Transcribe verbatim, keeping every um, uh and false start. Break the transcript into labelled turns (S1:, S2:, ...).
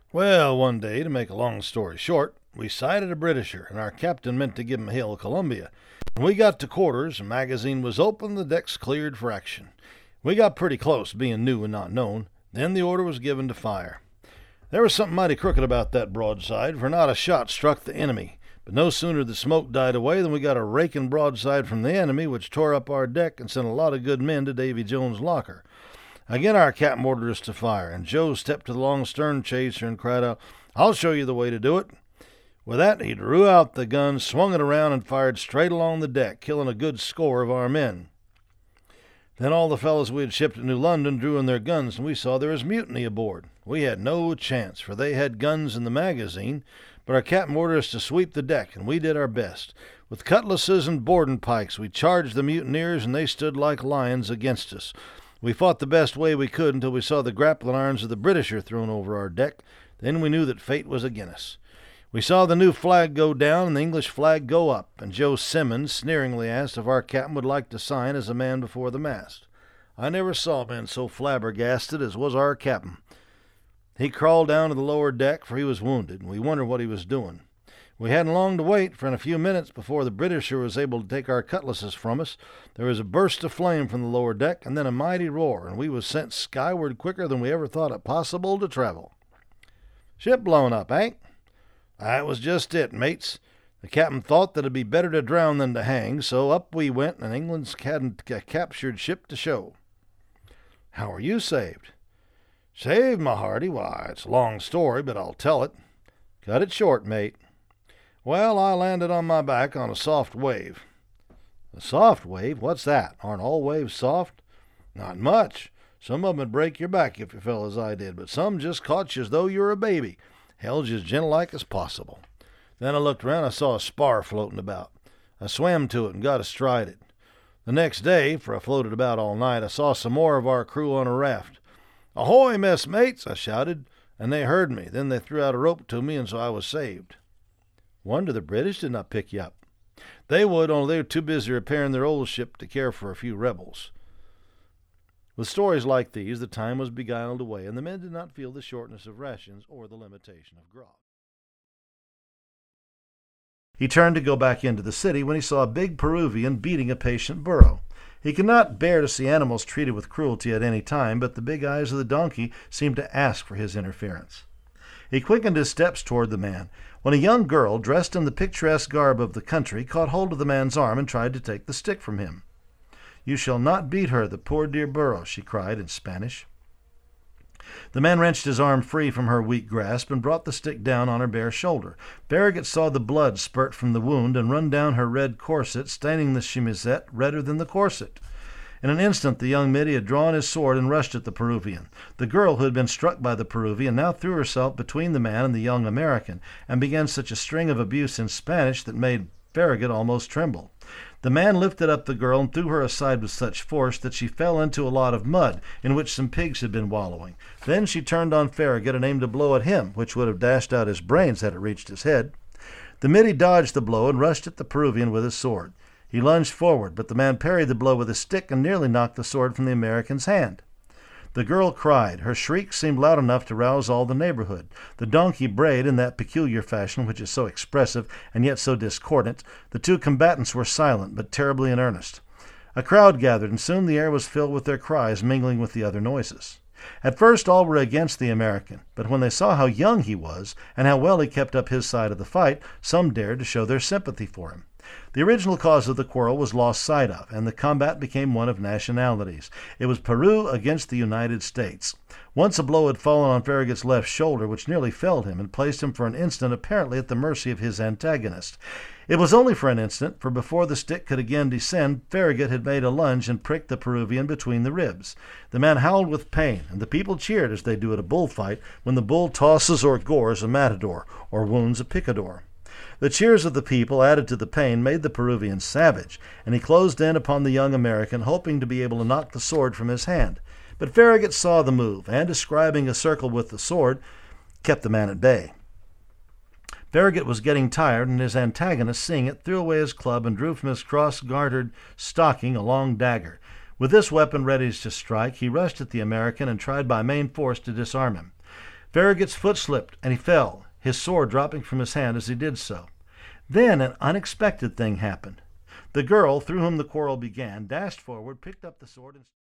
S1: Well, one day, to make a long story short, we sighted a Britisher, and our captain meant to give him Hail Columbia. When we got to quarters, the magazine was open, the decks cleared for action. We got pretty close, being new and not known. Then the order was given to fire. There was something mighty crooked about that broadside, for not a shot struck the enemy. But no sooner the smoke died away than we got a raking broadside from the enemy, which tore up our deck and sent a lot of good men to Davy Jones' locker. Again our captain ordered us to fire, and Joe stepped to the long stern chaser and cried out, "I'll show you the way to do it." With that, he drew out the gun, swung it around, and fired straight along the deck, killing a good score of our men. Then all the fellows we had shipped at New London drew in their guns, and we saw there was mutiny aboard. We had no chance, for they had guns in the magazine, but our captain ordered us to sweep the deck, and we did our best. With cutlasses and boarding pikes, we charged the mutineers, and they stood like lions against us. We fought the best way we could until we saw the grappling irons of the Britisher thrown over our deck. Then we knew that fate was against us. We saw the new flag go down and the English flag go up, and Joe Simmons sneeringly asked if our captain would like to sign as a man before the mast. I never saw men so flabbergasted as was our captain. He crawled down to the lower deck, for he was wounded, and we wondered what he was doing. We hadn't long to wait, for in a few minutes before the Britisher was able to take our cutlasses from us, there was a burst of flame from the lower deck, and then a mighty roar, and we was sent skyward quicker than we ever thought it possible to travel. Ship blown up, eh? That was just it, mates. The captain thought that it'd be better to drown than to hang, so up we went, and England's hadn't a captured ship to show. How were you saved? Saved, my hearty? Why, it's a long story, but I'll tell it. Cut it short, mate. Well, I landed on my back on a soft wave. A soft wave? What's that? Aren't all waves soft? Not much. Some of 'em would break your back if you fell as I did, but some just caught you as though you were a baby, held you as gentle-like as possible. Then I looked around, I saw a spar floating about. I swam to it and got astride it. The next day, for I floated about all night, I saw some more of our crew on a raft. "Ahoy, messmates!" I shouted, and they heard me. Then they threw out a rope to me, and so I was saved. Wonder the British did not pick you up. They would, only they were too busy repairing their old ship to care for a few rebels. With stories like these, the time was beguiled away, and the men did not feel the shortness of rations or the limitation of grog. He turned to go back into the city when he saw a big Peruvian beating a patient burro. He could not bear to see animals treated with cruelty at any time, but the big eyes of the donkey seemed to ask for his interference. He quickened his steps toward the man, when a young girl, dressed in the picturesque garb of the country, caught hold of the man's arm and tried to take the stick from him. "You shall not beat her, the poor dear burro," she cried in Spanish. The man wrenched his arm free from her weak grasp and brought the stick down on her bare shoulder. Farragut saw the blood spurt from the wound and run down her red corset, staining the chemisette redder than the corset. In an instant the young middy had drawn his sword and rushed at the Peruvian. The girl, who had been struck by the Peruvian, now threw herself between the man and the young American, and began such a string of abuse in Spanish that made Farragut almost tremble. The man lifted up the girl and threw her aside with such force that she fell into a lot of mud in which some pigs had been wallowing. Then she turned on Farragut and aimed a blow at him, which would have dashed out his brains had it reached his head. The middy dodged the blow and rushed at the Peruvian with his sword. He lunged forward, but the man parried the blow with his stick and nearly knocked the sword from the American's hand. The girl cried. Her shriek seemed loud enough to rouse all the neighborhood. The donkey brayed in that peculiar fashion which is so expressive and yet so discordant. The two combatants were silent, but terribly in earnest. A crowd gathered, and soon the air was filled with their cries, mingling with the other noises. At first all were against the American, but when they saw how young he was, and how well he kept up his side of the fight, some dared to show their sympathy for him. The original cause of the quarrel was lost sight of, and the combat became one of nationalities. It was Peru against the United States. Once a blow had fallen on Farragut's left shoulder, which nearly felled him, and placed him for an instant apparently at the mercy of his antagonist. It was only for an instant, for before the stick could again descend, Farragut had made a lunge and pricked the Peruvian between the ribs. The man howled with pain, and the people cheered as they do at a bullfight when the bull tosses or gores a matador, or wounds a picador. The cheers of the people, added to the pain, made the Peruvian savage, and he closed in upon the young American, hoping to be able to knock the sword from his hand. But Farragut saw the move, and, describing a circle with the sword, kept the man at bay. Farragut was getting tired, and his antagonist, seeing it, threw away his club and drew from his cross-gartered stocking a long dagger. With this weapon ready to strike, he rushed at the American and tried by main force to disarm him. Farragut's foot slipped, and he fell, his sword dropping from his hand as he did so. Then an unexpected thing happened. The girl, through whom the quarrel began, dashed forward, picked up the sword, and